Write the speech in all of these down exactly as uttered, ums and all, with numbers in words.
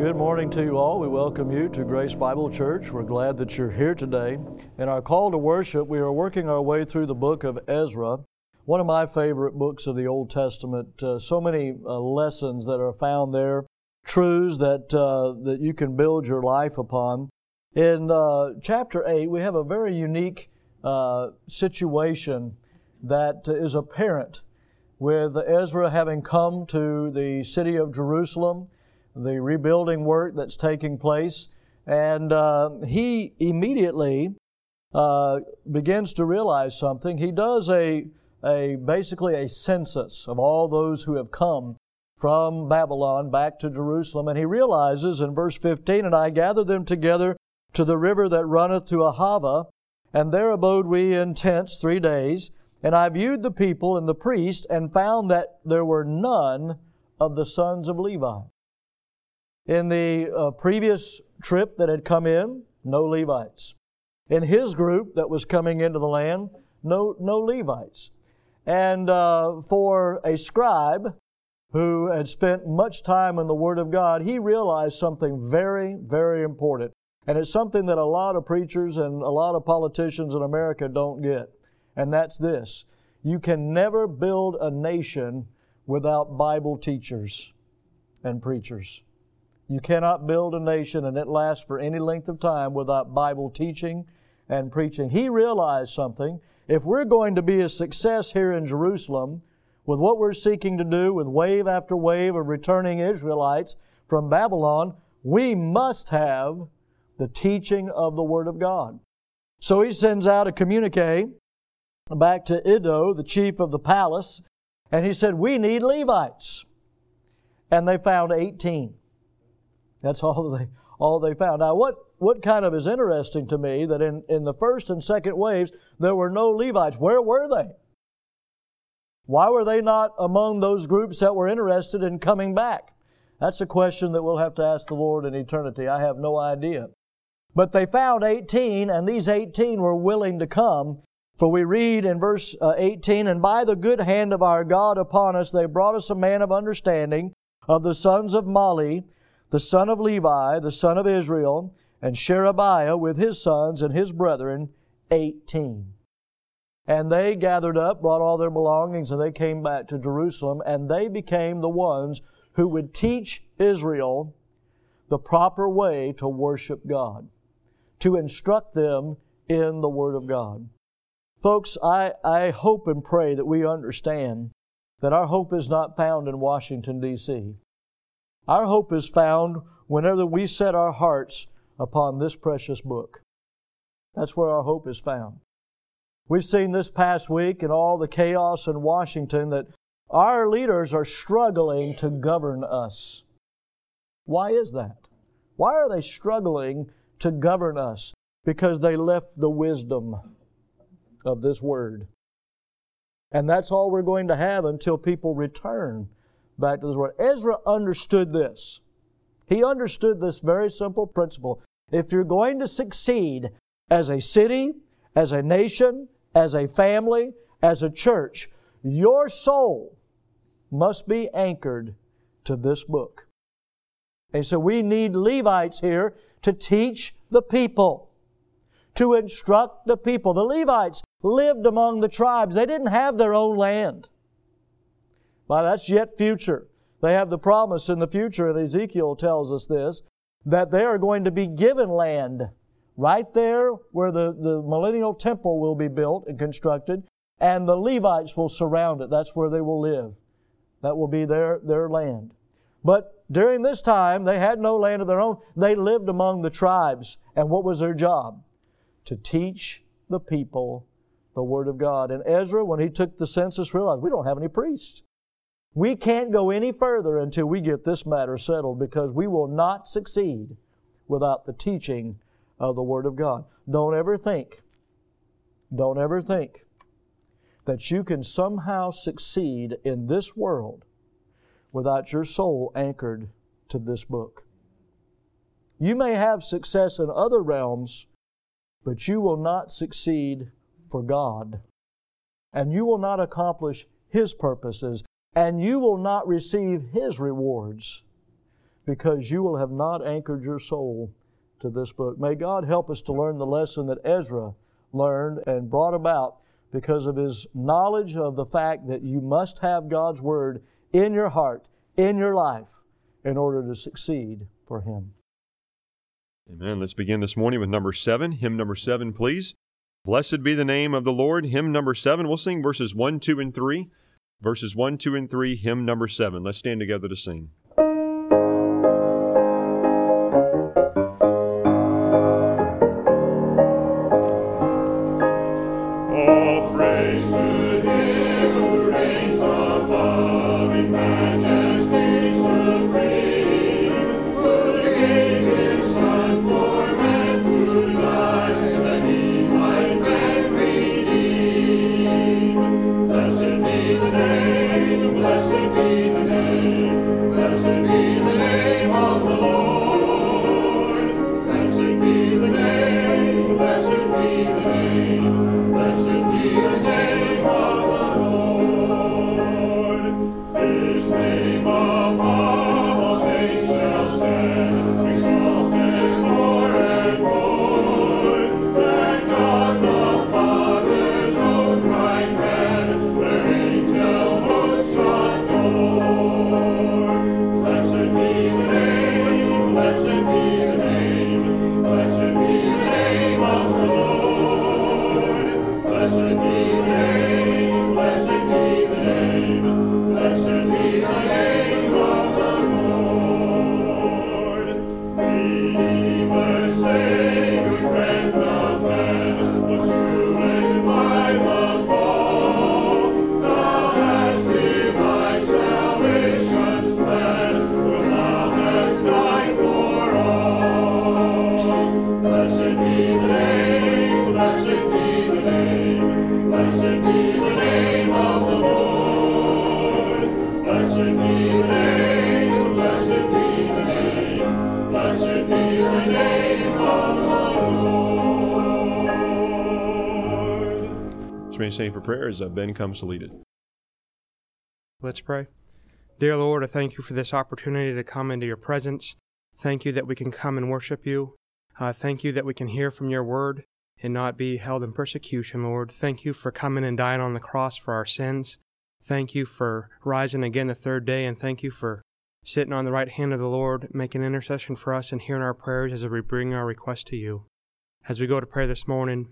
Good morning to you all. We welcome you to Grace Bible Church. We're glad that you're here today. In our call to worship, we are working our way through the book of Ezra, one of my favorite books of the Old Testament. Uh, so many uh, lessons that are found there, truths that uh, that you can build your life upon. In uh, chapter eight, we have a very unique uh, situation that is apparent with Ezra having come to the city of Jerusalem, the rebuilding work that's taking place, and uh, he immediately uh, begins to realize something. He does a, a basically a census of all those who have come from Babylon back to Jerusalem, and he realizes in verse fifteen, "And I gathered them together to the river that runneth to Ahava, and there abode we in tents three days. And I viewed the people and the priest, and found that there were none of the sons of Levi." In the uh, previous trip that had come in, no Levites. In his group that was coming into the land, no, no Levites. And uh, for a scribe who had spent much time in the Word of God, he realized something very, very important. And it's something that a lot of preachers and a lot of politicians in America don't get. And that's this: you can never build a nation without Bible teachers and preachers. You cannot build a nation and it lasts for any length of time without Bible teaching and preaching. He realized something. If we're going to be a success here in Jerusalem with what we're seeking to do, with wave after wave of returning Israelites from Babylon, we must have the teaching of the Word of God. So he sends out a communique back to Iddo, the chief of the palace, and he said, "We need Levites." And they found eighteen. That's all they all they found. Now, what, what kind of is interesting to me, that in, in the first and second waves, there were no Levites. Where were they? Why were they not among those groups that were interested in coming back? That's a question that we'll have to ask the Lord in eternity. I have no idea. But they found eighteen, and these eighteen were willing to come. For we read in verse eighteen, "And by the good hand of our God upon us, they brought us a man of understanding of the sons of Mali, the son of Levi, the son of Israel, and Sherebiah with his sons and his brethren, eighteen. And they gathered up, brought all their belongings, and they came back to Jerusalem, and they became the ones who would teach Israel the proper way to worship God, to instruct them in the Word of God. Folks, I, I hope and pray that we understand that our hope is not found in Washington, D C Our hope is found whenever we set our hearts upon this precious book. That's where our hope is found. We've seen this past week in all the chaos in Washington that our leaders are struggling to govern us. Why is that? Why are they struggling to govern us? Because they left the wisdom of this Word. And that's all we're going to have until people return back to this Word. Ezra understood this. He understood this very simple principle. If you're going to succeed as a city, as a nation, as a family, as a church, your soul must be anchored to this book. And so we need Levites here to teach the people, to instruct the people. The Levites lived among the tribes. They didn't have their own land. Well, that's yet future. They have the promise in the future, and Ezekiel tells us this, that they are going to be given land right there where the, the millennial temple will be built and constructed, and the Levites will surround it. That's where they will live. That will be their, their land. But during this time, they had no land of their own. They lived among the tribes. And what was their job? To teach the people the Word of God. And Ezra, when he took the census, realized we don't have any priests. We can't go any further until we get this matter settled, because we will not succeed without the teaching of the Word of God. Don't ever think, don't ever think that you can somehow succeed in this world without your soul anchored to this book. You may have success in other realms, but you will not succeed for God. And you will not accomplish His purposes. And you will not receive His rewards because you will have not anchored your soul to this book. May God help us to learn the lesson that Ezra learned and brought about because of his knowledge of the fact that you must have God's Word in your heart, in your life, in order to succeed for Him. Amen. Let's begin this morning with number seven. Hymn number seven, please. Blessed be the name of the Lord. Hymn number seven. We'll sing verses one, two, and three. Verses one, two, and three, hymn number seven. Let's stand together to sing. All praise to Him who reigns above in majesty supreme, who gave His Son for men to die, that He might men redeem. Blessed be the name, blessed be the name, blessed be the name of the Lord. Blessed be the name, blessed be the name. Blessed be the name of the Lord. His name above all names shall stand, exalted more and more. Than God the Father's own right hand, where angel hosts adore. Blessed be the name, blessed be the name, blessed be the name of the Lord. Blessed be the name, blessed be the name, blessed be the name of the Lord. Redeemer, Savior, friend of man, looks ruined by the fall. Thou hast devised salvation's plan, for Thou hast died for all. Blessed be the name, blessed be the name. Blessed be the name of the Lord. Blessed be the name, blessed be the name, blessed be the name of the Lord. Let's remain standing for prayer as Ben comes to lead it. Let's pray. Dear Lord, I thank you for this opportunity to come into your presence. Thank you that we can come and worship you. Uh, thank you that we can hear from your word and not be held in persecution, Lord. Thank you for coming and dying on the cross for our sins. Thank you for rising again the third day, and thank you for sitting on the right hand of the Lord, making intercession for us and hearing our prayers as we bring our requests to you. As we go to prayer this morning,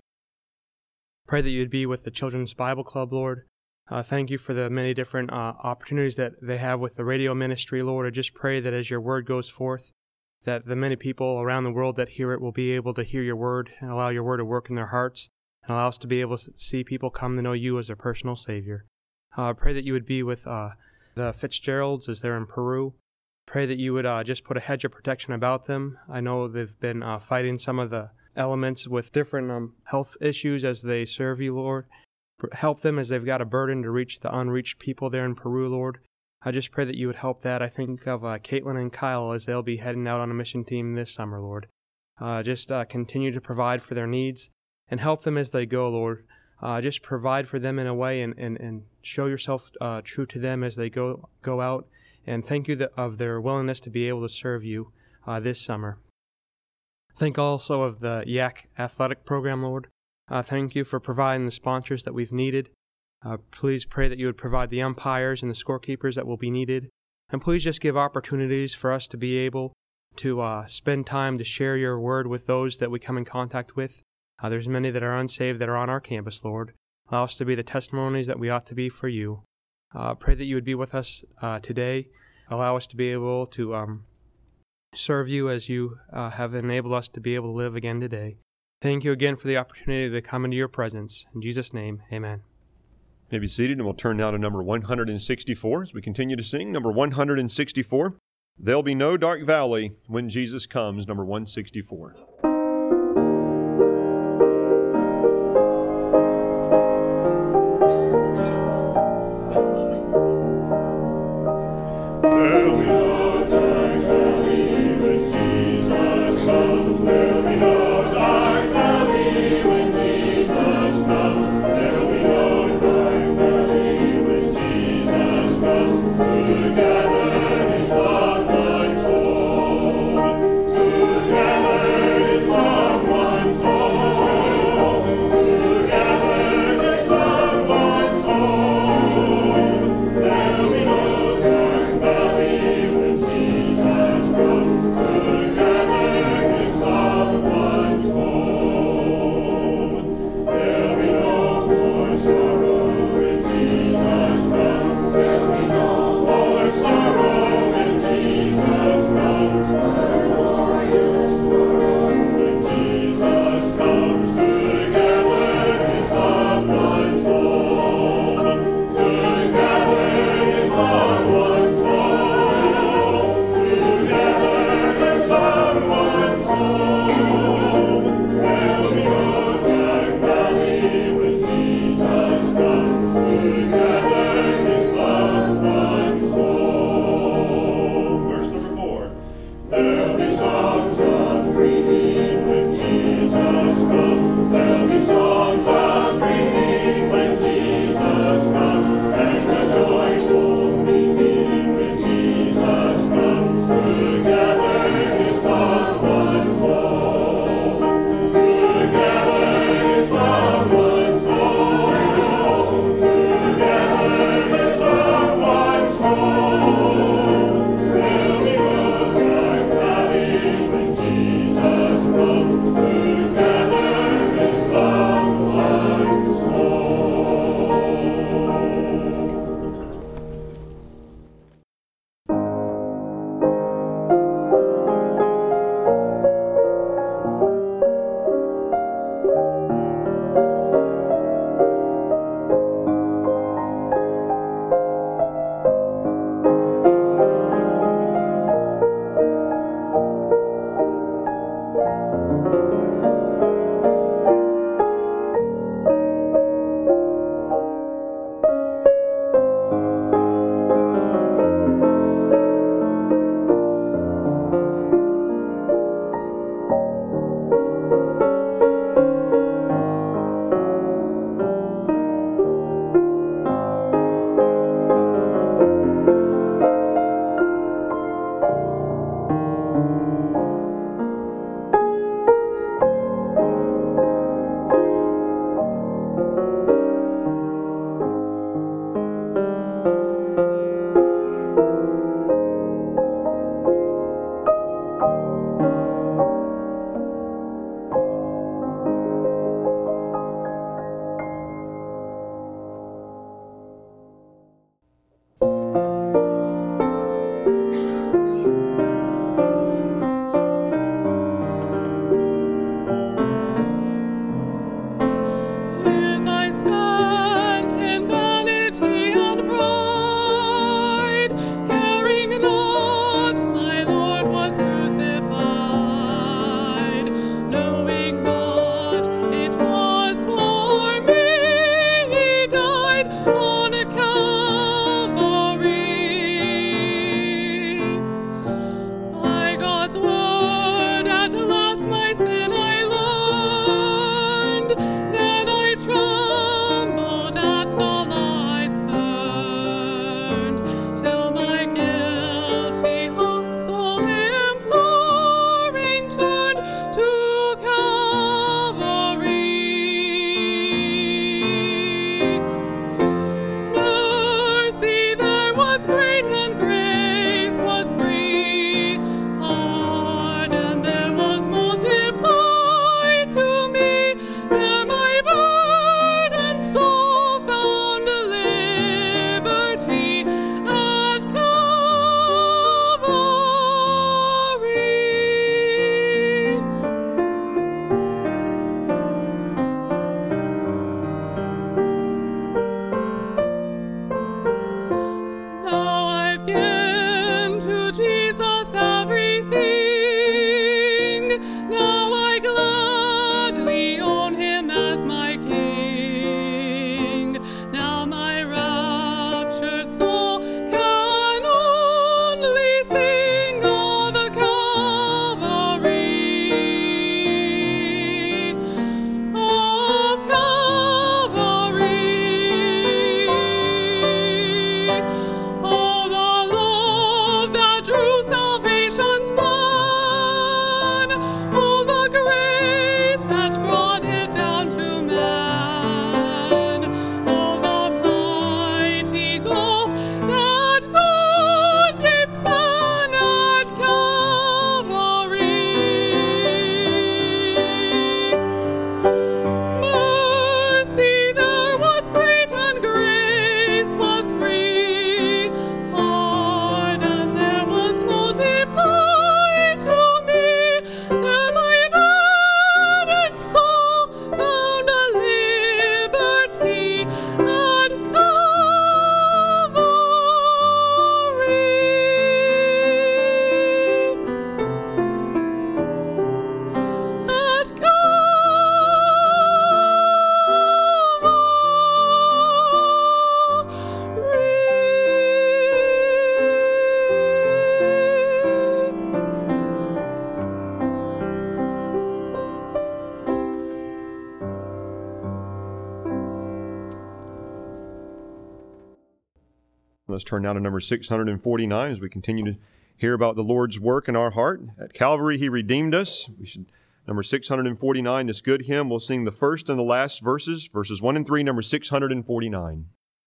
pray that you'd be with the Children's Bible Club, Lord. Uh, thank you for the many different uh, opportunities that they have with the radio ministry, Lord. I just pray that as your word goes forth, that the many people around the world that hear it will be able to hear your word and allow your word to work in their hearts and allow us to be able to see people come to know you as their personal Savior. I uh, pray that you would be with uh, the Fitzgeralds as they're in Peru. Pray that you would uh, just put a hedge of protection about them. I know they've been uh, fighting some of the elements with different um, health issues as they serve you, Lord. Help them as they've got a burden to reach the unreached people there in Peru, Lord. I just pray that you would help that. I think of uh, Caitlin and Kyle as they'll be heading out on a mission team this summer, Lord. Uh, just uh, continue to provide for their needs and help them as they go, Lord. Uh, just provide for them in a way and, and, and show yourself uh, true to them as they go go out. And thank you that, of their willingness to be able to serve you uh, this summer. Think also of the Y A C athletic program, Lord. Uh, thank you for providing the sponsors that we've needed. Uh, please pray that you would provide the umpires and the scorekeepers that will be needed. And please just give opportunities for us to be able to uh, spend time to share your word with those that we come in contact with. Uh, there's many that are unsaved that are on our campus, Lord. Allow us to be the testimonies that we ought to be for you. Uh, pray that you would be with us uh, today. Allow us to be able to um, serve you as you uh, have enabled us to be able to live again today. Thank you again for the opportunity to come into your presence. In Jesus' name, amen. You may be seated, and we'll turn now to number one hundred sixty-four as we continue to sing. Number one hundred sixty-four, There'll Be No Dark Valley When Jesus Comes, number one sixty-four. There'll be no dark valley when Jesus comes. There'll be no dark valley when Jesus comes. There'll be no dark valley when Jesus comes. Together His loved ones hold. Let's turn now to number six hundred forty-nine as we continue to hear about the Lord's work in our heart. At Calvary, He redeemed us. We should Number six hundred forty-nine, this good hymn. We'll sing the first and the last verses, verses one and three, number six hundred forty-nine.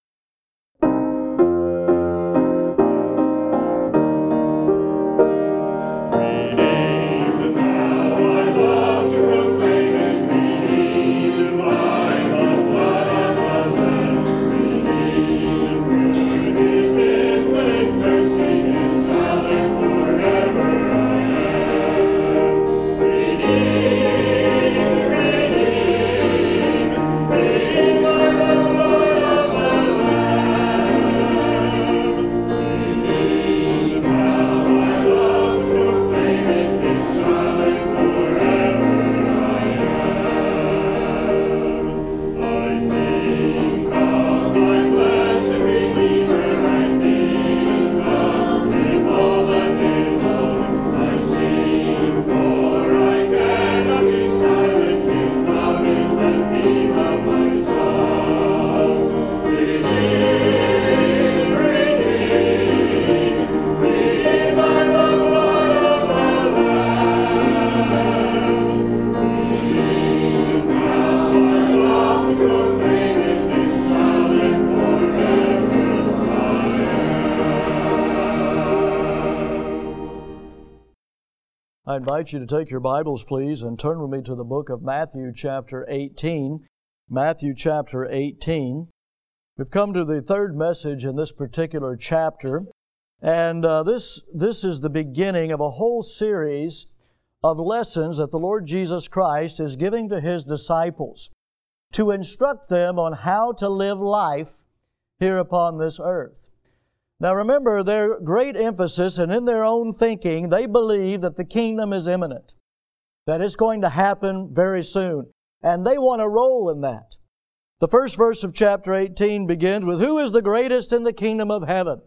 I invite you to take your Bibles, please, and turn with me to the book of Matthew chapter eighteen. Matthew chapter eighteen. We've come to the third message in this particular chapter, and uh, this, this is the beginning of a whole series of lessons that the Lord Jesus Christ is giving to His disciples to instruct them on how to live life here upon this earth. Now remember, their great emphasis, and in their own thinking, they believe that the kingdom is imminent, that it's going to happen very soon, and they want to roll in that. The first verse of chapter eighteen begins with, "Who is the greatest in the kingdom of heaven?"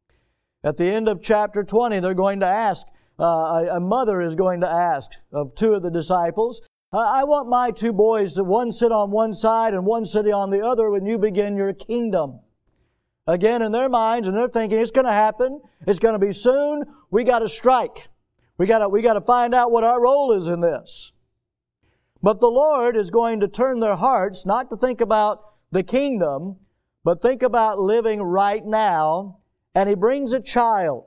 At the end of chapter twenty, they're going to ask, uh, a, a mother is going to ask of two of the disciples, I want my two boys to one sit on one side and one sit on the other when you begin your kingdom. Again, in their minds, and they're thinking, it's going to happen. It's going to be soon. We got to strike. We got to, we got to find out what our role is in this. But the Lord is going to turn their hearts not to think about the kingdom, but think about living right now. And He brings a child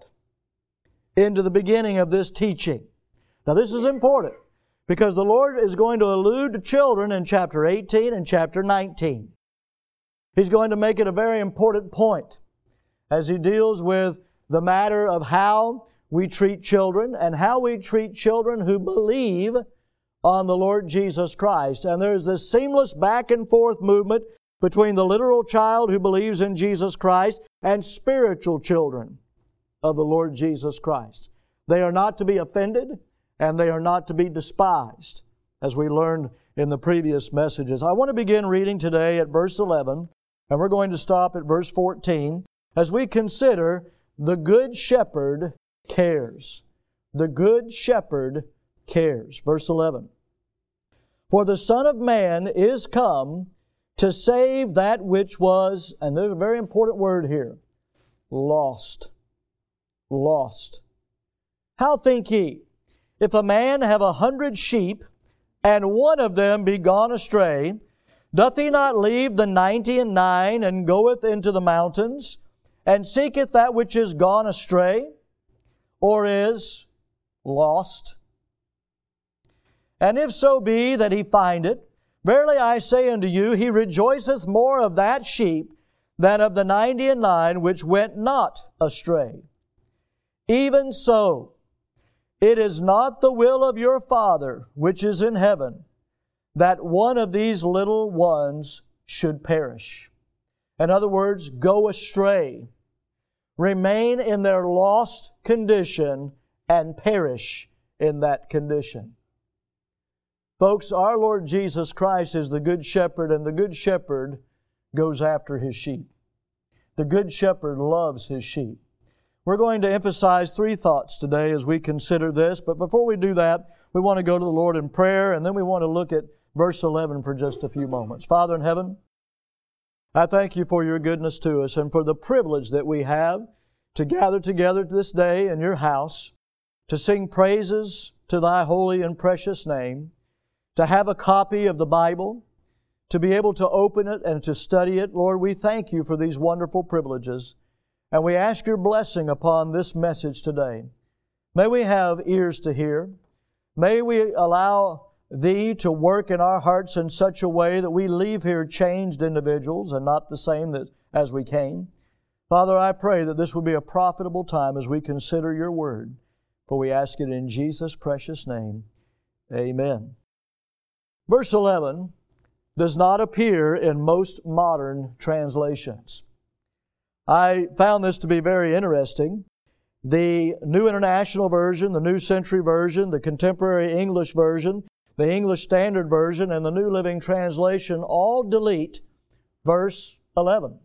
into the beginning of this teaching. Now, this is important because the Lord is going to allude to children in chapter eighteen and chapter nineteen. He's going to make it a very important point as He deals with the matter of how we treat children and how we treat children who believe on the Lord Jesus Christ. And there's this seamless back and forth movement between the literal child who believes in Jesus Christ and spiritual children of the Lord Jesus Christ. They are not to be offended and they are not to be despised, as we learned in the previous messages. I want to begin reading today at verse eleven. And we're going to stop at verse fourteen as we consider the Good Shepherd cares. The Good Shepherd cares. Verse eleven. For the Son of Man is come to save that which was, and there's a very important word here, lost. Lost. How think ye, if a man have a hundred sheep, and one of them be gone astray, doth he not leave the ninety and nine, and goeth into the mountains, and seeketh that which is gone astray, or is lost? And if so be that he find it, verily I say unto you, he rejoiceth more of that sheep than of the ninety and nine which went not astray. Even so, it is not the will of your Father which is in heaven, that one of these little ones should perish. In other words, go astray, remain in their lost condition, and perish in that condition. Folks, our Lord Jesus Christ is the Good Shepherd, and the Good Shepherd goes after His sheep. The Good Shepherd loves His sheep. We're going to emphasize three thoughts today as we consider this, but before we do that, we want to go to the Lord in prayer, and then we want to look at verse eleven for just a few moments. Father in heaven, I thank You for Your goodness to us and for the privilege that we have to gather together this day in Your house, to sing praises to Thy holy and precious name, to have a copy of the Bible, to be able to open it and to study it. Lord, we thank You for these wonderful privileges, and we ask Your blessing upon this message today. May we have ears to hear. May we allow Thee to work in our hearts in such a way that we leave here changed individuals and not the same that, as we came. Father, I pray that this will be a profitable time as we consider Your Word, for we ask it in Jesus' precious name. Amen. Verse eleven does not appear in most modern translations. I found this to be very interesting. The New International Version, the New Century Version, the Contemporary English Version, the English Standard Version, and the New Living Translation all delete verse eleven.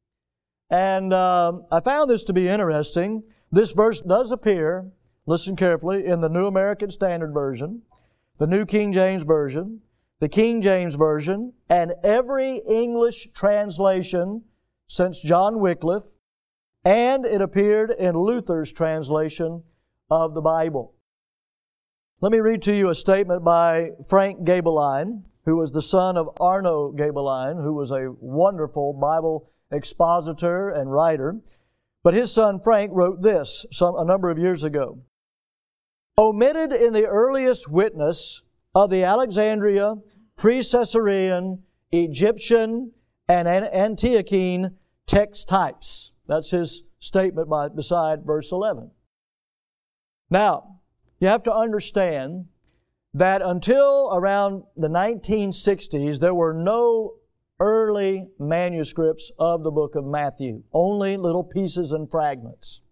And um, I found this to be interesting. This verse does appear, listen carefully, in the New American Standard Version, the New King James Version, the King James Version, and every English translation since John Wycliffe, and it appeared in Luther's translation of the Bible. Let me read to you a statement by Frank Gaebelein, who was the son of Arno Gaebelein, who was a wonderful Bible expositor and writer. But his son Frank wrote this some, a number of years ago. Omitted in the earliest witness of the Alexandria, Pre-Caesarean, Egyptian, and Antiochene text types. That's his statement by, beside verse eleven. Now, you have to understand that until around the nineteen sixties, there were no early manuscripts of the book of Matthew, only little pieces and fragments.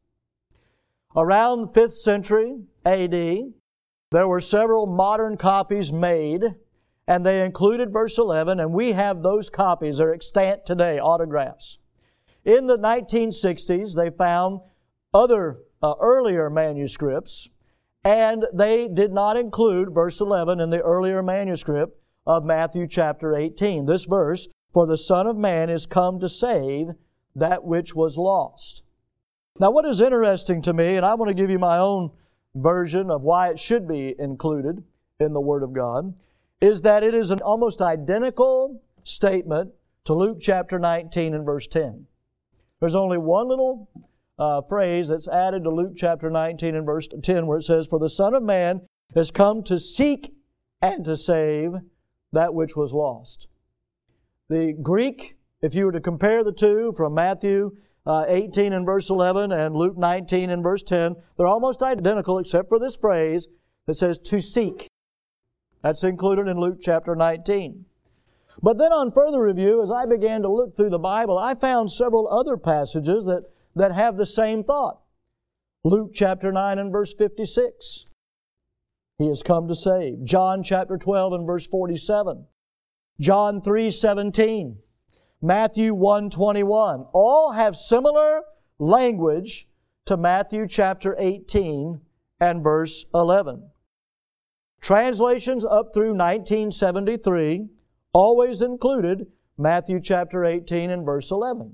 Around the fifth century A D, there were several modern copies made, and they included verse eleven, and we have those copies. They're extant today, autographs. In the nineteen sixties, they found other uh, earlier manuscripts, and they did not include verse eleven in the earlier manuscript of Matthew chapter eighteen. This verse, for the Son of Man is come to save that which was lost. Now, what is interesting to me, and I want to give you my own version of why it should be included in the Word of God, is that it is an almost identical statement to Luke chapter nineteen and verse ten. There's only one little uh, phrase that's added to Luke chapter nineteen and verse ten where it says, for the Son of Man has come to seek and to save that which was lost. The Greek, if you were to compare the two from Matthew uh, eighteen and verse eleven and Luke nineteen and verse ten, they're almost identical except for this phrase that says to seek. That's included in Luke chapter nineteen. But then on further review, as I began to look through the Bible, I found several other passages that, that have the same thought. Luke chapter nine and verse fifty-six. He has come to save. John chapter twelve and verse forty-seven. John three seventeen. Matthew one twenty-one. All have similar language to Matthew chapter eighteen and verse eleven. Translations up through nineteen seventy-three always included Matthew chapter eighteen and verse eleven.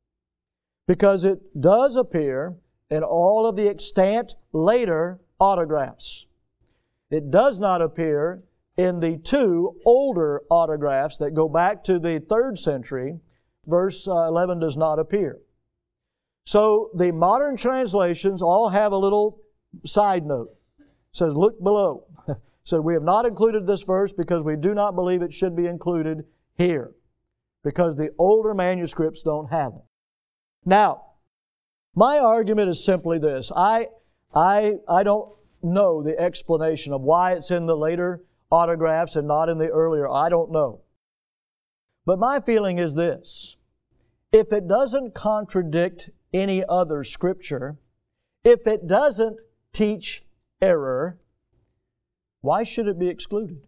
Because it does appear in all of the extant later autographs. It does not appear in the two older autographs that go back to the third century. Verse eleven does not appear. So the modern translations all have a little side note. It says, look below. So we have not included this verse because we do not believe it should be included here, because the older manuscripts don't have it. Now, my argument is simply this. I, I, I don't know the explanation of why it's in the later autographs and not in the earlier. I don't know. But my feeling is this. If it doesn't contradict any other Scripture, if it doesn't teach error, why should it be excluded?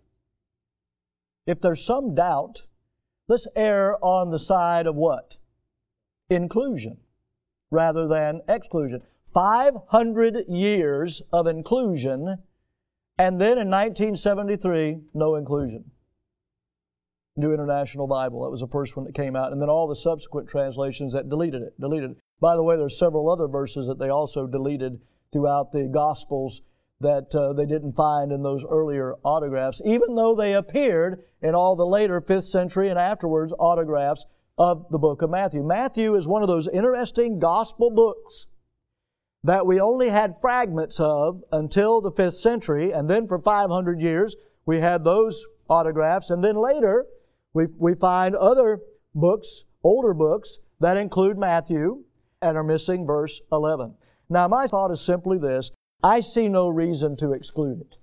If there's some doubt, let's err on the side of what? Inclusion rather than exclusion. five hundred years of inclusion, and then in nineteen seventy-three, no inclusion. New International Bible. That was the first one that came out. And then all the subsequent translations that deleted it, deleted it. By the way, there's several other verses that they also deleted throughout the Gospels that uh, they didn't find in those earlier autographs, even though they appeared in all the later fifth century and afterwards autographs of the book of Matthew. Matthew is one of those interesting gospel books that we only had fragments of until the fifth century, and then for five hundred years we had those autographs, and then later we, we find other books, older books, that include Matthew and are missing verse eleven. Now my thought is simply this: I see no reason to exclude it.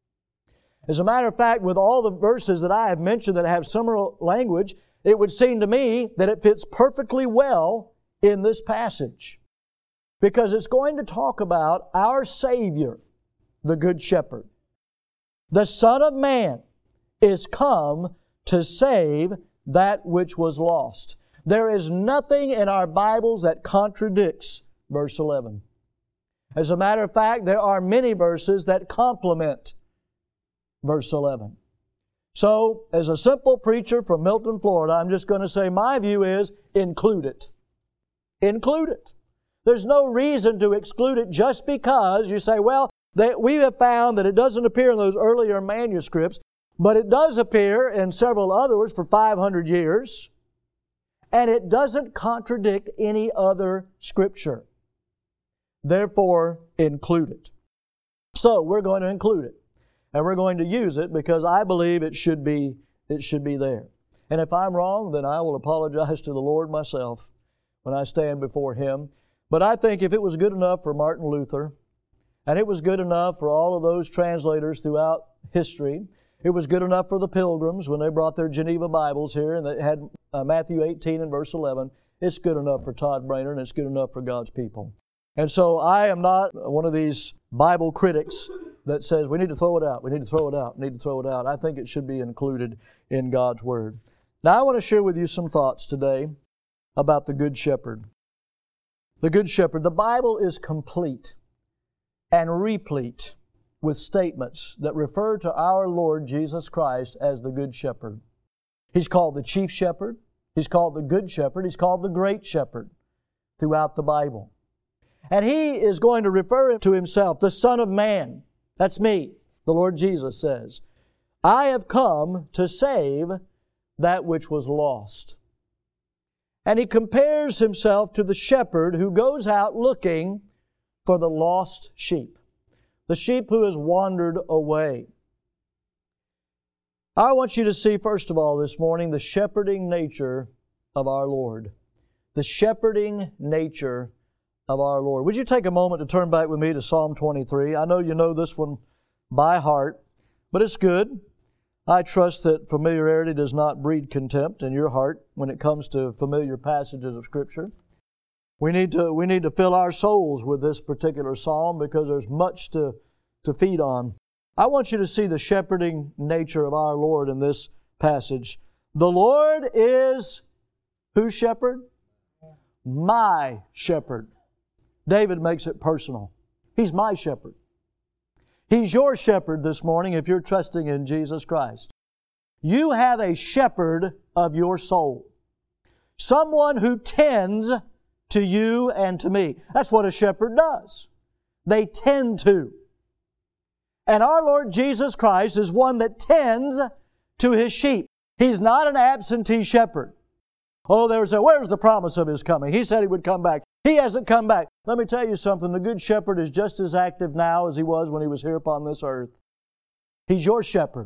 As a matter of fact, with all the verses that I have mentioned that have similar language, it would seem to me that it fits perfectly well in this passage, because it's going to talk about our Savior, the Good Shepherd. The Son of Man is come to save that which was lost. There is nothing in our Bibles that contradicts verse eleven. As a matter of fact, there are many verses that complement verse eleven. So, as a simple preacher from Milton, Florida, I'm just going to say my view is include it. Include it. There's no reason to exclude it just because you say, well, they, we have found that it doesn't appear in those earlier manuscripts, but it does appear in several others for five hundred years, and it doesn't contradict any other Scripture. Therefore, include it. So, we're going to include it. And we're going to use it because I believe it should be, it should be there. And if I'm wrong, then I will apologize to the Lord myself when I stand before Him. But I think if it was good enough for Martin Luther, and it was good enough for all of those translators throughout history, it was good enough for the Pilgrims when they brought their Geneva Bibles here and they had uh, Matthew eighteen and verse eleven, it's good enough for Todd Brainerd and it's good enough for God's people. And so I am not one of these Bible critics that says we need to throw it out, we need to throw it out, we need to throw it out. I think it should be included in God's Word. Now I want to share with you some thoughts today about the Good Shepherd. The Good Shepherd. The Bible is complete and replete with statements that refer to our Lord Jesus Christ as the Good Shepherd. He's called the Chief Shepherd, He's called the Good Shepherd, He's called the Great Shepherd throughout the Bible. And He is going to refer to Himself, the Son of Man. That's me, the Lord Jesus says. I have come to save that which was lost. And He compares Himself to the shepherd who goes out looking for the lost sheep, the sheep who has wandered away. I want you to see, first of all, this morning, the shepherding nature of our Lord. The shepherding nature of our Lord. Would you take a moment to turn back with me to Psalm twenty-three? I know you know this one by heart, but it's good. I trust that familiarity does not breed contempt in your heart when it comes to familiar passages of Scripture. We need to, we need to fill our souls with this particular psalm because there's much to, to feed on. I want you to see the shepherding nature of our Lord in this passage. The Lord is whose shepherd? My shepherd. David makes it personal. He's my shepherd. He's your shepherd this morning if you're trusting in Jesus Christ. You have a shepherd of your soul. Someone who tends to you and to me. That's what a shepherd does. They tend to. And our Lord Jesus Christ is one that tends to His sheep. He's not an absentee shepherd. Oh, there's a, where's the promise of His coming? He said He would come back. He hasn't come back. Let me tell you something. The Good Shepherd is just as active now as He was when He was here upon this earth. He's your shepherd.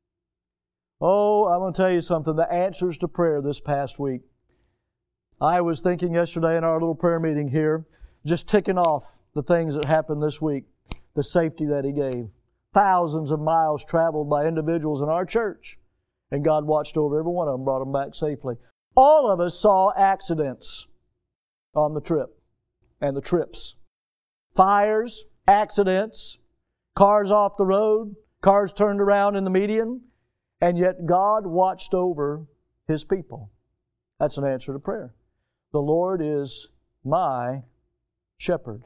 Oh, I'm going to tell you something. The answers to prayer this past week. I was thinking yesterday in our little prayer meeting here, just ticking off the things that happened this week, the safety that He gave. Thousands of miles traveled by individuals in our church, and God watched over every one of them, brought them back safely. All of us saw accidents on the trip and the trips. Fires, accidents, cars off the road, cars turned around in the median, and yet God watched over His people. That's an answer to prayer. The Lord is my shepherd.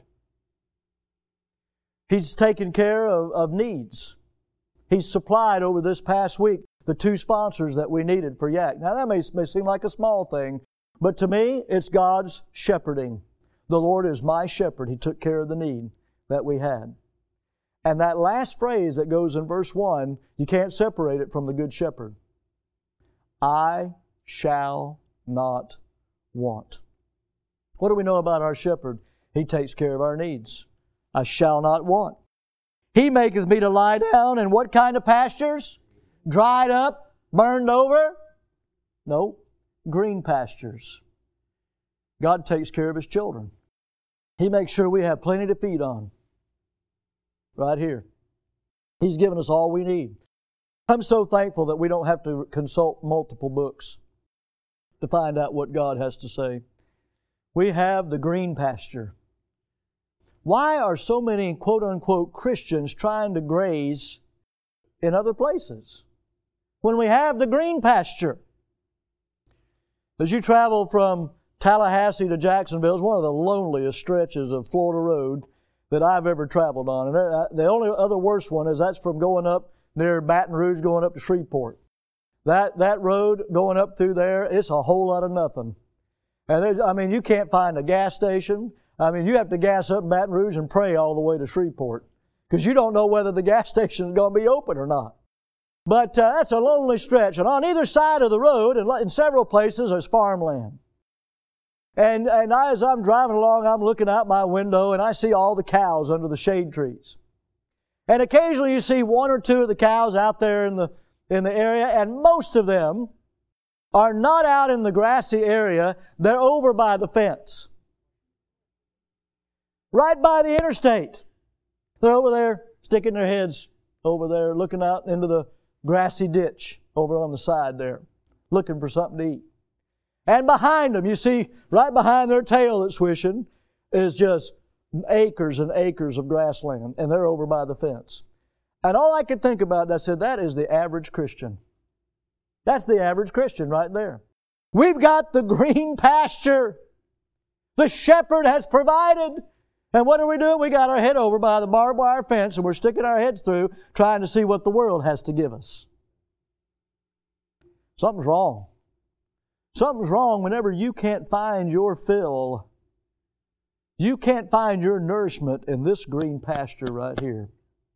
He's taken care of, of needs. He's supplied over this past week the two sponsors that we needed for Yak. Now that may, may seem like a small thing, but to me, it's God's shepherding. The Lord is my shepherd. He took care of the need that we had. And that last phrase that goes in verse one, you can't separate it from the Good Shepherd. I shall not want. What do we know about our shepherd? He takes care of our needs. I shall not want. He maketh me to lie down in what kind of pastures? Dried up, burned over? No, green pastures. God takes care of His children. He makes sure we have plenty to feed on. Right here. He's given us all we need. I'm so thankful that we don't have to consult multiple books to find out what God has to say. We have the green pasture. Why are so many quote-unquote Christians trying to graze in other places when we have the green pasture? As you travel from Tallahassee to Jacksonville, it's one of the loneliest stretches of Florida road that I've ever traveled on. And the only other worse one is that's from going up near Baton Rouge, going up to Shreveport. That that road going up through there, it's a whole lot of nothing. And there's, I mean, you can't find a gas station. I mean, you have to gas up in Baton Rouge and pray all the way to Shreveport because you don't know whether the gas station is going to be open or not. But uh, that's a lonely stretch. And on either side of the road, in, in several places, there's farmland. And, and I, as I'm driving along, I'm looking out my window and I see all the cows under the shade trees. And occasionally you see one or two of the cows out there in the, in the area, and most of them are not out in the grassy area. They're over by the fence. Right by the interstate. They're over there sticking their heads over there, looking out into the grassy ditch over on the side there, looking for something to eat. And behind them, you see, right behind their tail that's swishing, is just acres and acres of grassland, and they're over by the fence. And all I could think about, I said, that is the average Christian. That's the average Christian right there. We've got the green pasture. The shepherd has provided. And what are we doing? We got our head over by the barbed wire fence, and we're sticking our heads through trying to see what the world has to give us. Something's wrong. Something's wrong whenever you can't find your fill. You can't find your nourishment in this green pasture right here.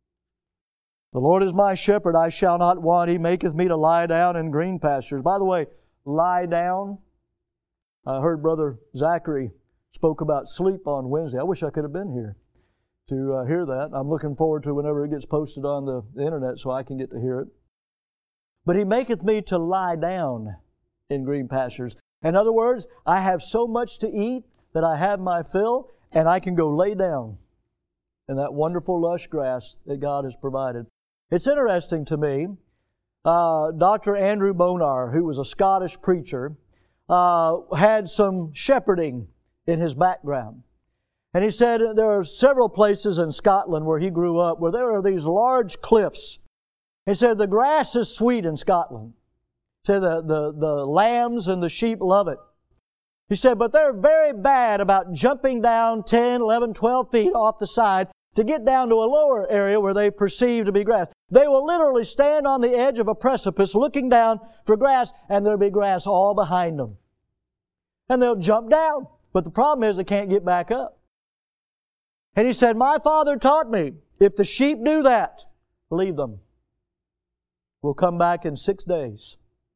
The Lord is my shepherd, I shall not want. He maketh me to lie down in green pastures. By the way, lie down. I heard Brother Zachary spoke about sleep on Wednesday. I wish I could have been here to uh, hear that. I'm looking forward to whenever it gets posted on the, the internet so I can get to hear it. But He maketh me to lie down in green pastures. In other words, I have so much to eat that I have my fill, and I can go lay down in that wonderful lush grass that God has provided. It's interesting to me, uh, Doctor Andrew Bonar, who was a Scottish preacher, uh, had some shepherding in his background. And he said there are several places in Scotland where he grew up where there are these large cliffs. He said the grass is sweet in Scotland. He said the, the, the lambs and the sheep love it. He said, but they're very bad about jumping down ten, eleven, twelve feet off the side to get down to a lower area where they perceive to be grass. They will literally stand on the edge of a precipice looking down for grass, and there'll be grass all behind them. And they'll jump down. But the problem is they can't get back up. And he said, my father taught me, if the sheep do that, leave them. We'll come back in six days.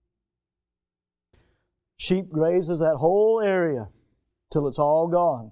Sheep grazes that whole area till it's all gone.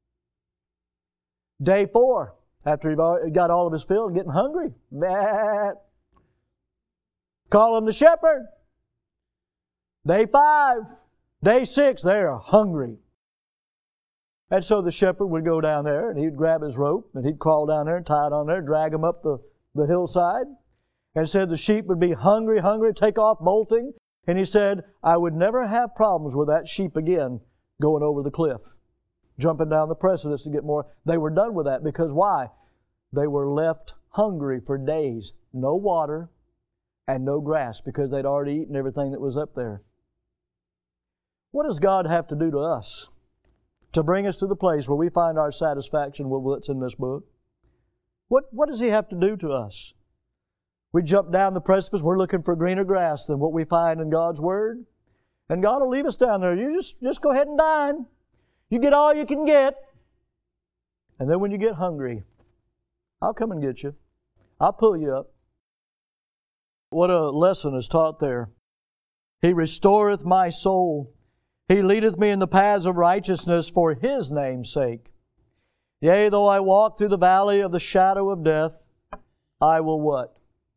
Day four, after he got all of his fill, getting hungry. Bah. Call him the shepherd. Day five, day six, they're hungry. And so the shepherd would go down there and he'd grab his rope and he'd crawl down there and tie it on there, drag them up the, the hillside. And said the sheep would be hungry, hungry, take off bolting. And he said, I would never have problems with that sheep again going over the cliff, jumping down the precipice to get more. They were done with that because why? They were left hungry for days. No water and no grass because they'd already eaten everything that was up there. What does God have to do to us to bring us to the place where we find our satisfaction with what's in this book? What, what does He have to do to us? We jump down the precipice, we're looking for greener grass than what we find in God's Word. And God will leave us down there. You just, just go ahead and dine. You get all you can get. And then when you get hungry, I'll come and get you. I'll pull you up. What a lesson is taught there. He restoreth my soul. He leadeth me in the paths of righteousness for His name's sake. Yea, though I walk through the valley of the shadow of death, I will what?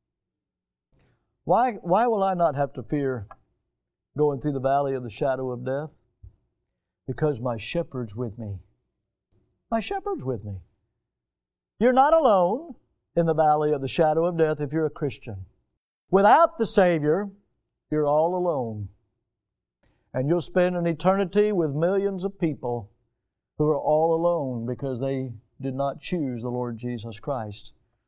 Why, why will I not have to fear going through the valley of the shadow of death? Because my shepherd's with me. My shepherd's with me. You're not alone in the valley of the shadow of death if you're a Christian. Without the Savior, you're all alone. And you'll spend an eternity with millions of people who are all alone because they did not choose the Lord Jesus Christ.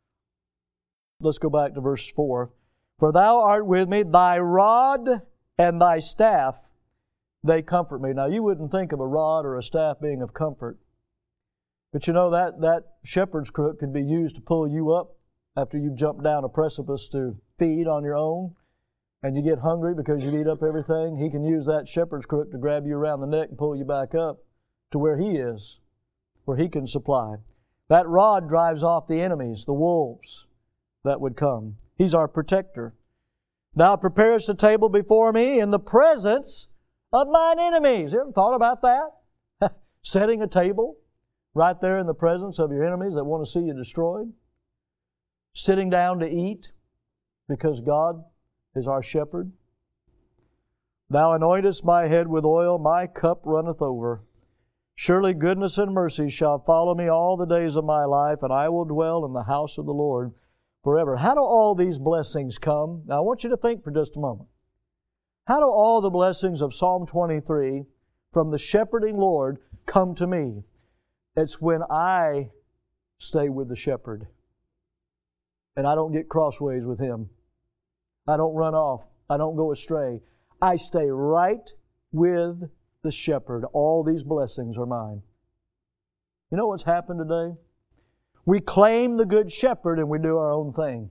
Let's go back to verse four. For Thou art with me, Thy rod and Thy staff, they comfort me. Now, you wouldn't think of a rod or a staff being of comfort. But you know, that, that shepherd's crook could be used to pull you up after you've jumped down a precipice to feed on your own, and you get hungry because you eat up everything. He can use that shepherd's crook to grab you around the neck and pull you back up to where He is, where He can supply. That rod drives off the enemies, the wolves that would come. He's our protector. Thou preparest a table before me in the presence of mine enemies. You ever thought about that? Setting a table right there in the presence of your enemies that want to see you destroyed. Sitting down to eat because God is our shepherd. Thou anointest my head with oil, my cup runneth over. Surely goodness and mercy shall follow me all the days of my life, and I will dwell in the house of the Lord forever. How do all these blessings come? Now I want you to think for just a moment. How do all the blessings of Psalm twenty-three from the shepherding Lord come to me? It's when I stay with the shepherd and I don't get crossways with Him. I don't run off. I don't go astray. I stay right with the shepherd. All these blessings are mine. You know what's happened today? We claim the good shepherd and we do our own thing.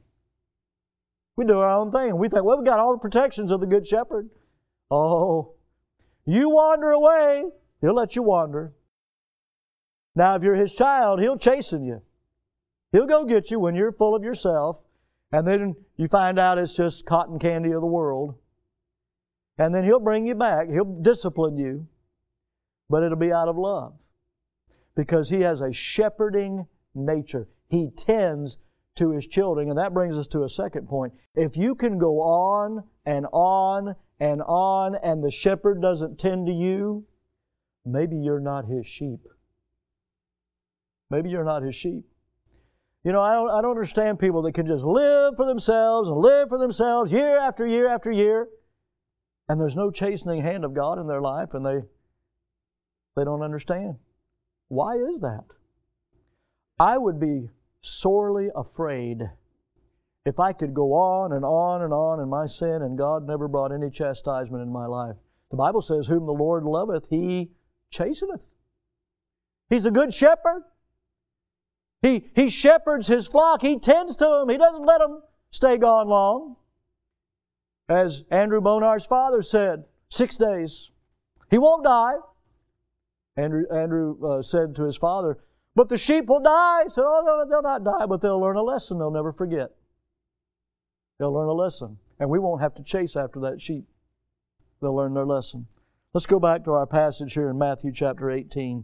We do our own thing. We think, well, we've got all the protections of the good shepherd. Oh, you wander away, He'll let you wander. Now, if you're His child, He'll chasten you. He'll go get you when you're full of yourself, and then you find out it's just cotton candy of the world. And then He'll bring you back. He'll discipline you, but it'll be out of love because He has a shepherding nature. He tends to His children, and that brings us to a second point. If you can go on and on and on and the shepherd doesn't tend to you, maybe you're not His sheep. Maybe you're not His sheep. You know, I don't, I don't understand people that can just live for themselves and live for themselves year after year after year, and there's no chastening hand of God in their life, and they, they don't understand. Why is that? I would be sorely afraid if I could go on and on and on in my sin and God never brought any chastisement in my life. The Bible says, whom the Lord loveth, He chasteneth. He's a good shepherd. He, he shepherds His flock. He tends to them. He doesn't let them stay gone long. As Andrew Bonar's father said, six days. He won't die. Andrew, Andrew uh, said to his father, but the sheep will die. He said, oh, no, they'll not die, but they'll learn a lesson they'll never forget. They'll learn a lesson. And we won't have to chase after that sheep. They'll learn their lesson. Let's go back to our passage here in Matthew chapter eighteen.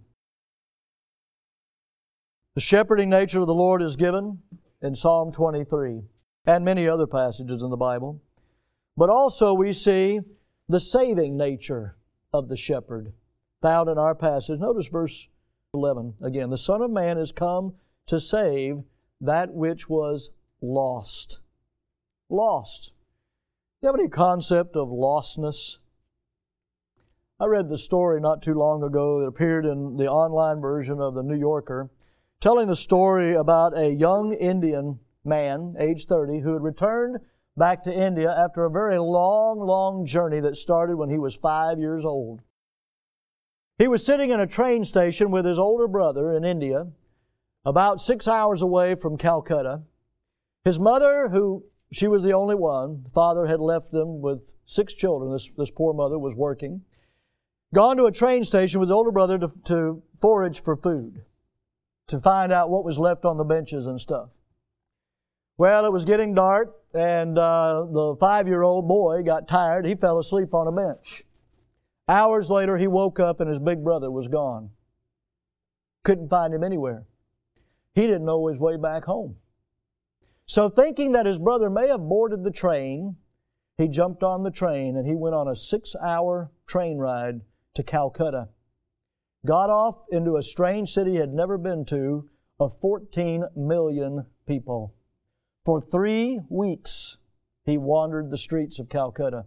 The shepherding nature of the Lord is given in Psalm twenty-three and many other passages in the Bible. But also we see the saving nature of the shepherd found in our passage. Notice verse eleven again. The Son of Man is come to save that which was lost. Lost. Do you have any concept of lostness? I read the story not too long ago that appeared in the online version of the New Yorker, telling the story about a young Indian man, age thirty, who had returned back to India after a very long, long journey that started when he was five years old. He was sitting in a train station with his older brother in India, about six hours away from Calcutta. His mother, who she was the only one. The father had left them with six children. This, this poor mother was working. Gone to a train station with his older brother to, to forage for food, to find out what was left on the benches and stuff. Well, it was getting dark, and uh, the five-year-old boy got tired. He fell asleep on a bench. Hours later, he woke up and his big brother was gone. Couldn't find him anywhere. He didn't know his way back home. So thinking that his brother may have boarded the train, he jumped on the train and he went on a six-hour train ride to Calcutta. Got off into a strange city he had never been to of fourteen million people. For three weeks, he wandered the streets of Calcutta,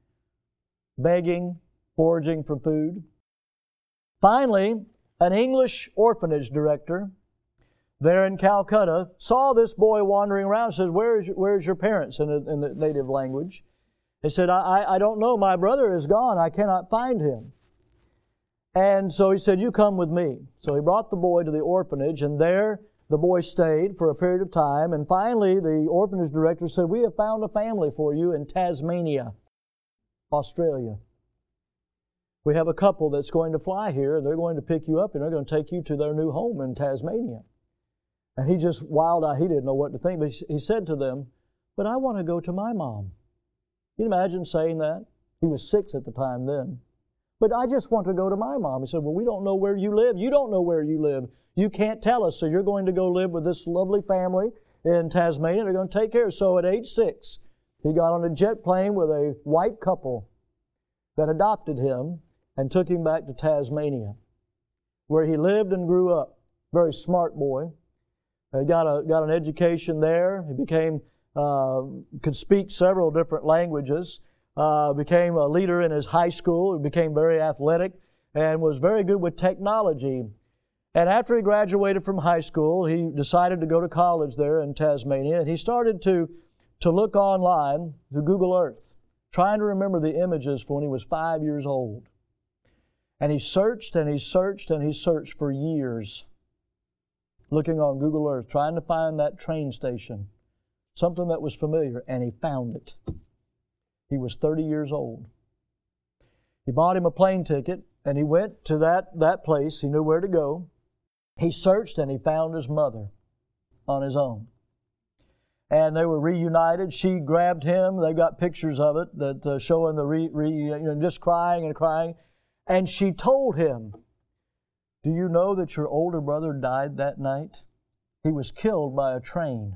begging, foraging for food. Finally, an English orphanage director there in Calcutta saw this boy wandering around and says, Where is your, where's your parents, in, in the native language? He said, I, I don't know. My brother is gone. I cannot find him. And so he said, you come with me. So he brought the boy to the orphanage, and there the boy stayed for a period of time. And finally, the orphanage director said, we have found a family for you in Tasmania, Australia. We have a couple that's going to fly here, and they're going to pick you up, and they're going to take you to their new home in Tasmania. And he just, wild-eyed, he didn't know what to think, but he said to them, but I want to go to my mom. Can you imagine saying that? He was six at the time then. But I just want to go to my mom. He said, well, we don't know where you live. You don't know where you live. You can't tell us, so you're going to go live with this lovely family in Tasmania. They're going to take care of you. So at age six, he got on a jet plane with a white couple that adopted him and took him back to Tasmania, where he lived and grew up. Very smart boy. He got a got an education there. He became uh, could speak several different languages. Uh, became a leader in his high school. He became very athletic and was very good with technology. And after he graduated from high school, he decided to go to college there in Tasmania, and he started to to look online through Google Earth, trying to remember the images from when he was five years old. And he searched and he searched and he searched for years, looking on Google Earth, trying to find that train station, something that was familiar, and he found it. He was thirty years old. He bought him a plane ticket, and he went to that, that place. He knew where to go. He searched, and he found his mother on his own. And they were reunited. She grabbed him. They got pictures of it that uh, showing the re, re, you know, just crying and crying. And she told him, do you know that your older brother died that night? He was killed by a train.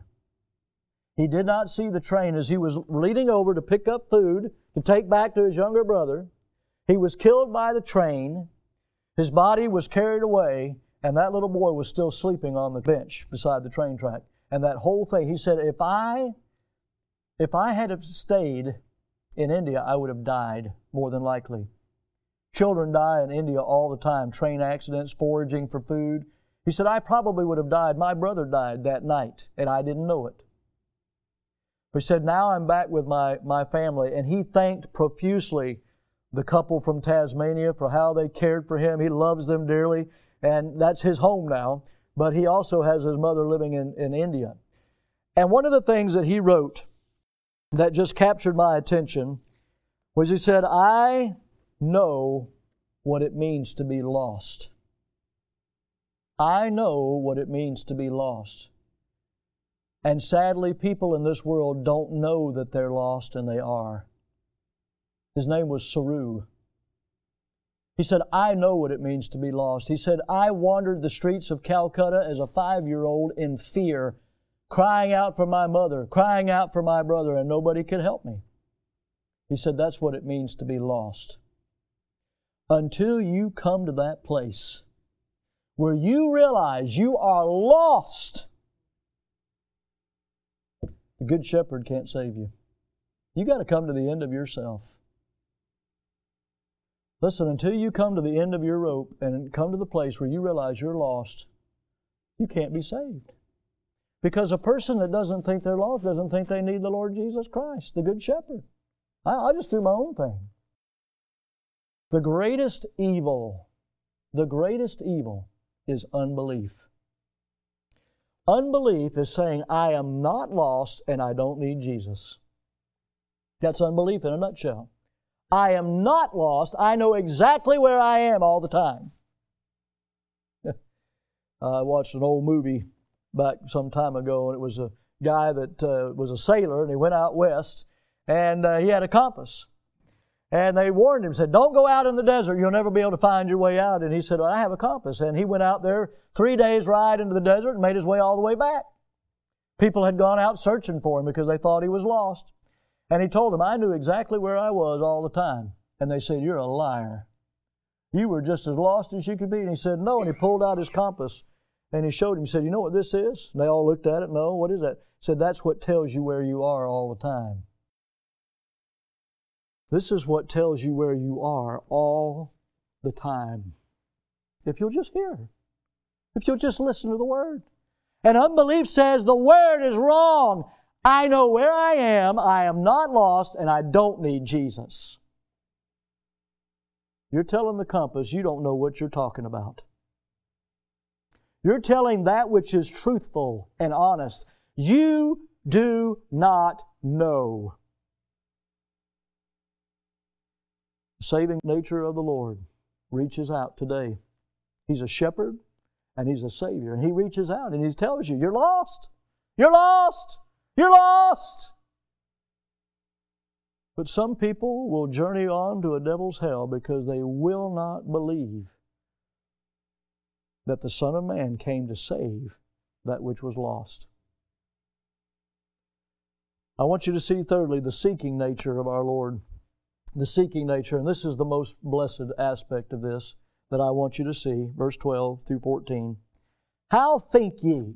He did not see the train as he was leading over to pick up food to take back to his younger brother. He was killed by the train. His body was carried away, and that little boy was still sleeping on the bench beside the train track. And that whole thing, he said, if I, if I had have stayed in India, I would have died, more than likely. Children die in India all the time, train accidents, foraging for food. He said, I probably would have died. My brother died that night, and I didn't know it. He said, now I'm back with my, my family, and he thanked profusely the couple from Tasmania for how they cared for him. He loves them dearly, and that's his home now, but he also has his mother living in, in India. And one of the things that he wrote that just captured my attention was he said, I know what it means to be lost. I know what it means to be lost. And sadly, people in this world don't know that they're lost, and they are. His name was Saru. He said, I know what it means to be lost. He said, I wandered the streets of Calcutta as a five-year-old in fear, crying out for my mother, crying out for my brother, and nobody could help me. He said, that's what it means to be lost. Until you come to that place where you realize you are lost, the Good Shepherd can't save you. You got to come to the end of yourself. Listen, until you come to the end of your rope and come to the place where you realize you're lost, you can't be saved. Because a person that doesn't think they're lost doesn't think they need the Lord Jesus Christ, the Good Shepherd. I, I'll just do my own thing. The greatest evil, the greatest evil is unbelief. Unbelief is saying, I am not lost and I don't need Jesus. That's unbelief in a nutshell. I am not lost. I know exactly where I am all the time. I watched an old movie back some time ago, and it was a guy that uh, was a sailor, and he went out west, and uh, he had a compass. And they warned him, said, don't go out in the desert. You'll never be able to find your way out. And he said, well, I have a compass. And he went out there, three days ride into the desert, and made his way all the way back. People had gone out searching for him because they thought he was lost. And he told them, I knew exactly where I was all the time. And they said, you're a liar. You were just as lost as you could be. And he said, no. And he pulled out his compass and he showed him. He said, you know what this is? And they all looked at it. No, what is that? He said, that's what tells you where you are all the time. This is what tells you where you are all the time. If you'll just hear. If you'll just listen to the Word. And unbelief says the Word is wrong. I know where I am. I am not lost and I don't need Jesus. You're telling the compass you don't know what you're talking about. You're telling that which is truthful and honest. You do not know. The saving nature of the Lord reaches out today. He's a shepherd and He's a Savior. And He reaches out and He tells you, you're lost. You're lost. You're lost. But some people will journey on to a devil's hell because they will not believe that the Son of Man came to save that which was lost. I want you to see, thirdly, the seeking nature of our Lord. The seeking nature, and this is the most blessed aspect of this that I want you to see, verse twelve through fourteen. How think ye?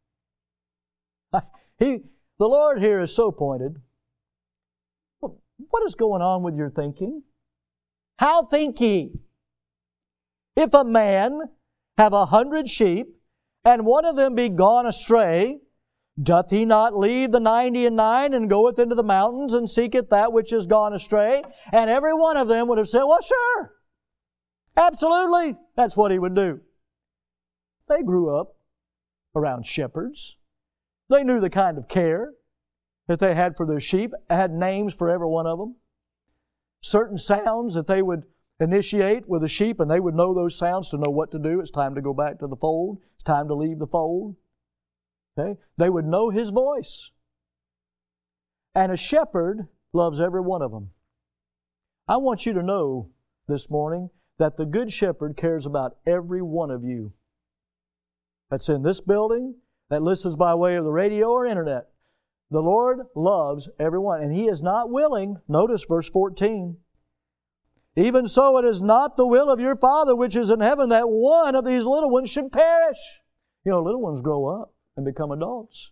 He, the Lord here is so pointed. What is going on with your thinking? How think ye? If a man have a hundred sheep, and one of them be gone astray, doth he not leave the ninety and nine and goeth into the mountains and seeketh that which is gone astray? And every one of them would have said, well, sure. Absolutely. That's what he would do. They grew up around shepherds. They knew the kind of care that they had for their sheep, had names for every one of them. Certain sounds that they would initiate with the sheep, and they would know those sounds to know what to do. It's time to go back to the fold. It's time to leave the fold. Okay? They would know His voice. And a shepherd loves every one of them. I want you to know this morning that the Good Shepherd cares about every one of you that's in this building, that listens by way of the radio or internet. The Lord loves everyone, and He is not willing, notice verse fourteen, even so it is not the will of your Father which is in heaven that one of these little ones should perish. You know, little ones grow up and become adults.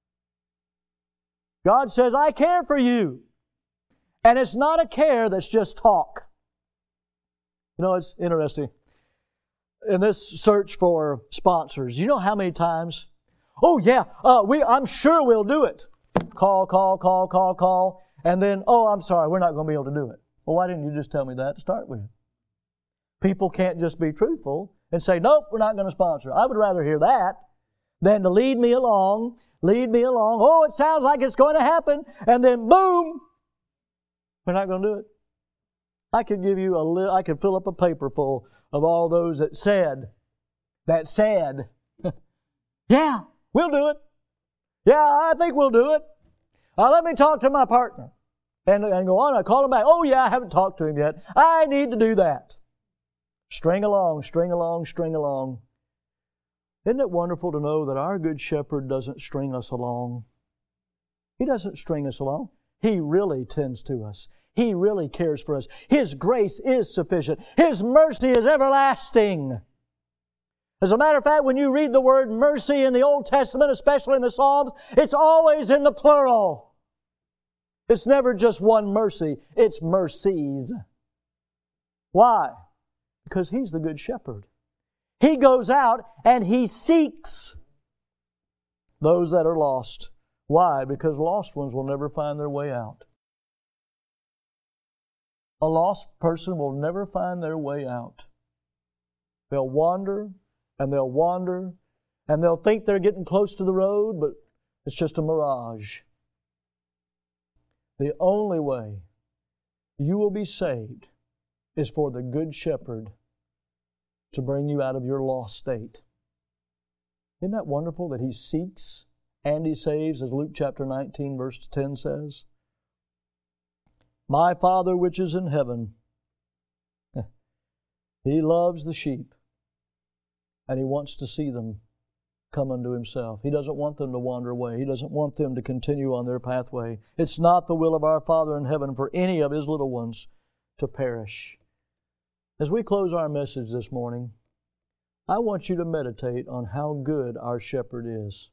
God says, I care for you. And it's not a care that's just talk. You know, it's interesting. In this search for sponsors, you know how many times, oh yeah, uh, we, I'm sure we'll do it. Call, call, call, call, call. And then, oh, I'm sorry, we're not going to be able to do it. Well, why didn't you just tell me that to start with? People can't just be truthful and say, nope, we're not going to sponsor. I would rather hear that than to lead me along, lead me along. Oh, it sounds like it's going to happen. And then, boom, we're not going to do it. I could give you a li- I could fill up a paper full of all those that said, that said, yeah, we'll do it. Yeah, I think we'll do it. Uh, let me talk to my partner. And, and go on, I call him back. Oh yeah, I haven't talked to him yet. I need to do that. String along, string along, string along. Isn't it wonderful to know that our Good Shepherd doesn't string us along? He doesn't string us along. He really tends to us. He really cares for us. His grace is sufficient. His mercy is everlasting. As a matter of fact, when you read the word mercy in the Old Testament, especially in the Psalms, it's always in the plural. It's never just one mercy. It's mercies. Why? Because He's the Good Shepherd. He goes out and He seeks those that are lost. Why? Because lost ones will never find their way out. A lost person will never find their way out. They'll wander and they'll wander And they'll think they're getting close to the road, but it's just a mirage. The only way you will be saved is for the Good Shepherd to bring you out of your lost state. Isn't that wonderful that He seeks and He saves, as Luke chapter nineteen, verse ten says? My Father which is in heaven, He loves the sheep, and He wants to see them come unto Himself. He doesn't want them to wander away. He doesn't want them to continue on their pathway. It's not the will of our Father in heaven for any of His little ones to perish. As we close our message this morning, I want you to meditate on how good our shepherd is.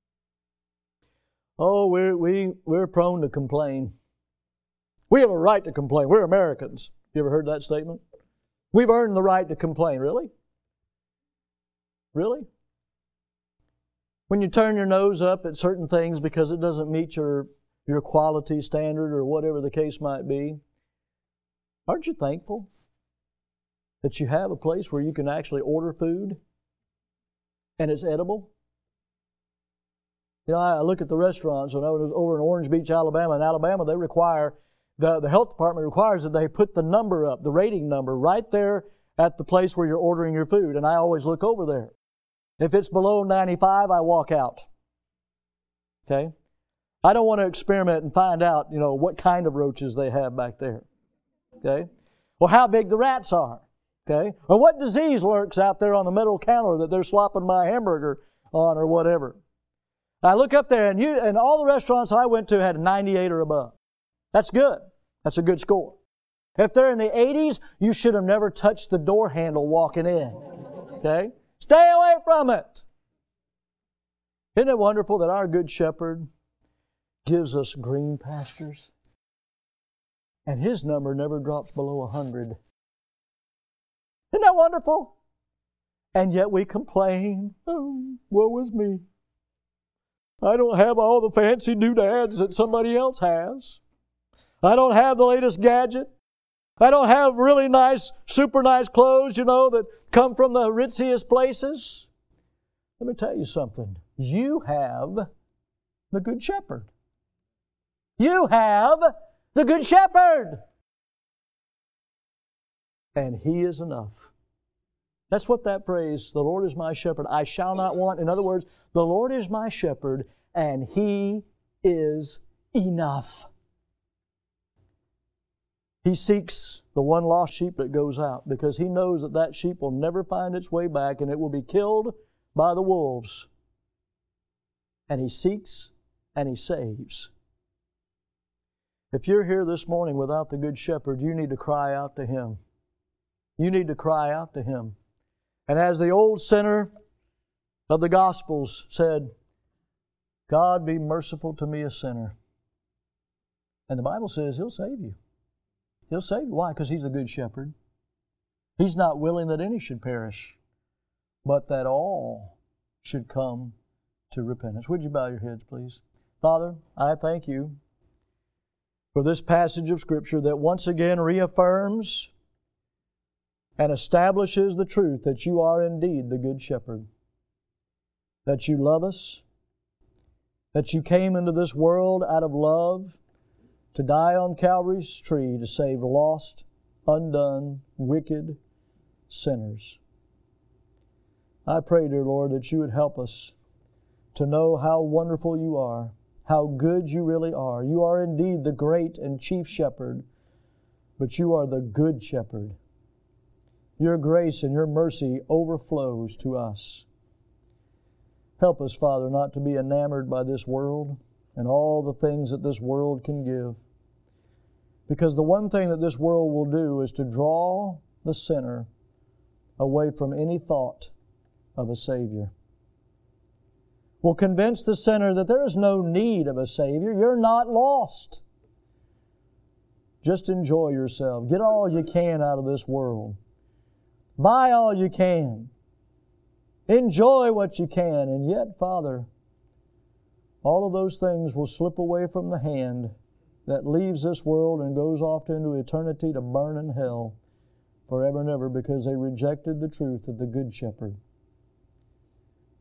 Oh, we're, we, we're prone to complain. We have a right to complain. We're Americans. You ever heard that statement? We've earned the right to complain. Really? Really? When you turn your nose up at certain things because it doesn't meet your, your quality standard or whatever the case might be, aren't you thankful that you have a place where you can actually order food and it's edible? You know, I look at the restaurants, when I was over in Orange Beach, Alabama. In Alabama, they require, the, the health department requires that they put the number up, the rating number, right there at the place where you're ordering your food. And I always look over there. If it's below ninety-five, I walk out. Okay? I don't want to experiment and find out, you know, what kind of roaches they have back there. Okay? Or how big the rats are. Okay? Or what disease lurks out there on the metal counter that they're slopping my hamburger on or whatever. I look up there, and you and all the restaurants I went to had a ninety-eight or above. That's good. That's a good score. If they're in the eighties, you should have never touched the door handle walking in. Okay? Stay away from it. Isn't it wonderful that our Good Shepherd gives us green pastures? And His number never drops below one hundred. Isn't that wonderful? And yet we complain, oh, woe is me. I don't have all the fancy doodads that somebody else has. I don't have the latest gadget. I don't have really nice, super nice clothes, you know, that come from the ritziest places. Let me tell you something. You have the Good Shepherd. You have the Good Shepherd. And He is enough. That's what that phrase, the Lord is my shepherd, I shall not want. In other words, the Lord is my shepherd, and He is enough. He seeks the one lost sheep that goes out because He knows that that sheep will never find its way back and it will be killed by the wolves. And He seeks and He saves. If you're here this morning without the Good Shepherd, you need to cry out to Him. You need to cry out to Him. And as the old sinner of the Gospels said, God be merciful to me, a sinner. And the Bible says He'll save you. He'll save you. Why? Because He's a good shepherd. He's not willing that any should perish, but that all should come to repentance. Would you bow your heads, please? Father, I thank You for this passage of Scripture that once again reaffirms and establishes the truth that You are indeed the Good Shepherd, that You love us, that You came into this world out of love to die on Calvary's tree to save lost, undone, wicked sinners. I pray, dear Lord, that You would help us to know how wonderful You are, how good You really are. You are indeed the great and chief shepherd, but You are the good shepherd. Your grace and Your mercy overflows to us. Help us, Father, not to be enamored by this world and all the things that this world can give. Because the one thing that this world will do is to draw the sinner away from any thought of a Savior. Will convince the sinner that there is no need of a Savior. You're not lost. Just enjoy yourself. Get all you can out of this world. Buy all you can. Enjoy what you can. And yet, Father, all of those things will slip away from the hand that leaves this world and goes off into eternity to burn in hell forever and ever because they rejected the truth of the Good Shepherd.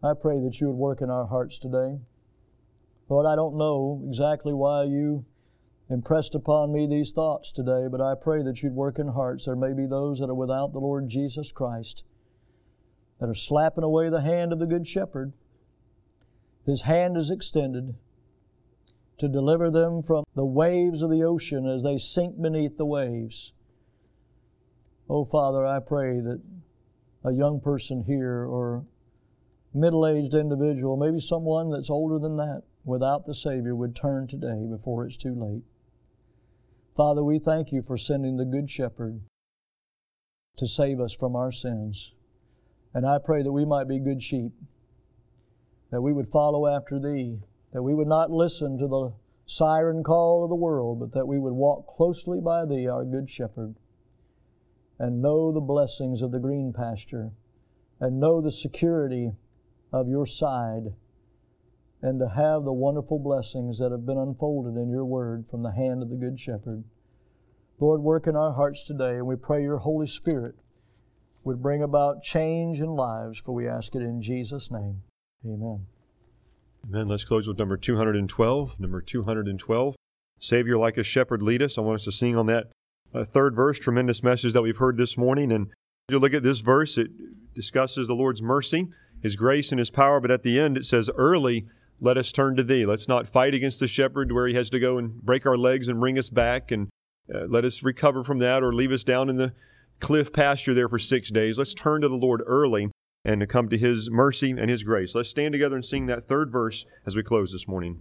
I pray that you would work in our hearts today. Lord, I don't know exactly why you impressed upon me these thoughts today, but I pray that you'd work in hearts. There may be those that are without the Lord Jesus Christ, that are slapping away the hand of the Good Shepherd. His hand is extended to deliver them from the waves of the ocean as they sink beneath the waves. Oh, Father, I pray that a young person here or middle-aged individual, maybe someone that's older than that, without the Savior, would turn today before it's too late. Father, we thank you for sending the Good Shepherd to save us from our sins. And I pray that we might be good sheep, that we would follow after Thee, that we would not listen to the siren call of the world, but that we would walk closely by Thee, our Good Shepherd, and know the blessings of the green pasture, and know the security of Your side, and to have the wonderful blessings that have been unfolded in Your Word from the hand of the Good Shepherd. Lord, work in our hearts today, and we pray Your Holy Spirit would bring about change in lives, for we ask it in Jesus' name. Amen. Amen. Let's close with number two hundred twelve. Number two hundred twelve, Savior like a shepherd lead us. I want us to sing on that uh, third verse, tremendous message that we've heard this morning. And you look at this verse, it discusses the Lord's mercy, His grace, and His power. But at the end, it says, early, let us turn to Thee. Let's not fight against the shepherd where he has to go and break our legs and bring us back and uh, let us recover from that, or leave us down in the cliff pasture there for six days. Let's turn to the Lord early and to come to His mercy and His grace. Let's stand together and sing that third verse as we close this morning.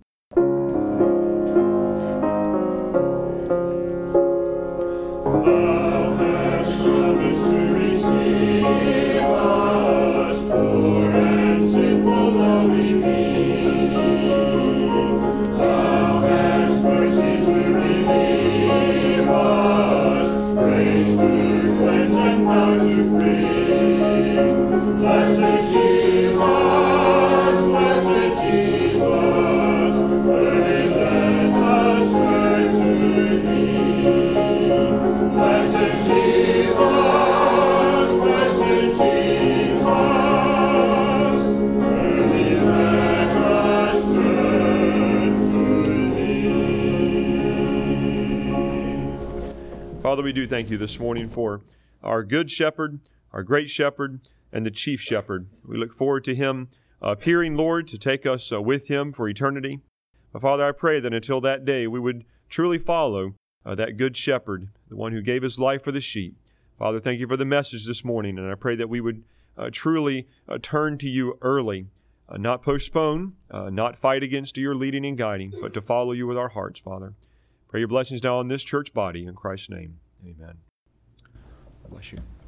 Thou hast promised to receive us, poor and sinful though we be. Thou hast mercy to relieve us, grace to cleanse and power to free. Blessed Jesus, blessed Jesus, early let us turn to Thee. Blessed Jesus, blessed Jesus, early let us turn to Thee. Father, we do thank You this morning for our good shepherd, our great shepherd, and the chief shepherd. We look forward to Him appearing, Lord, to take us uh, with Him for eternity. But Father, I pray that until that day we would truly follow uh, that good shepherd, the one who gave His life for the sheep. Father, thank You for the message this morning, and I pray that we would uh, truly uh, turn to You early, uh, not postpone, uh, not fight against Your leading and guiding, but to follow You with our hearts, Father. Pray Your blessings now on this church body. In Christ's name, amen. God bless you.